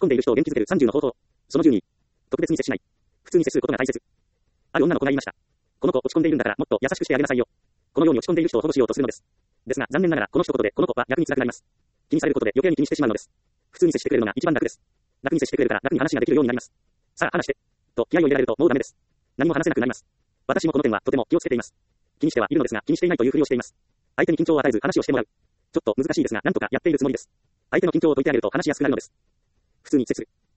込んでいる人を元気づける30の方法。その12。特別に接しない。普通に接することが大切。ある女の子が言いました。この子落ち込んでいるんだからもっと優しくしてあげなさいよ。このように落ち込んでいる人を保護しようとするのです。ですが残念ながらこの一言でこの子は逆に辛くなります。気にされることで余計に気にしてしまうのです。普通に接してくれるのが一番楽です。楽に接してくれるから楽に話ができるようになります。さあ話して。と気合を入れられるともうダメです。何も話せなくなります。私もこの点はとても気をつけています。気にしてはいるのですが気にしていないというふりをしています。相手に緊張を与えず話をしてもらう。ちょっと難しいですがなんとかやっているつもりです。相手の緊張を解いてあげると話しやすくなるのです。普通に接する。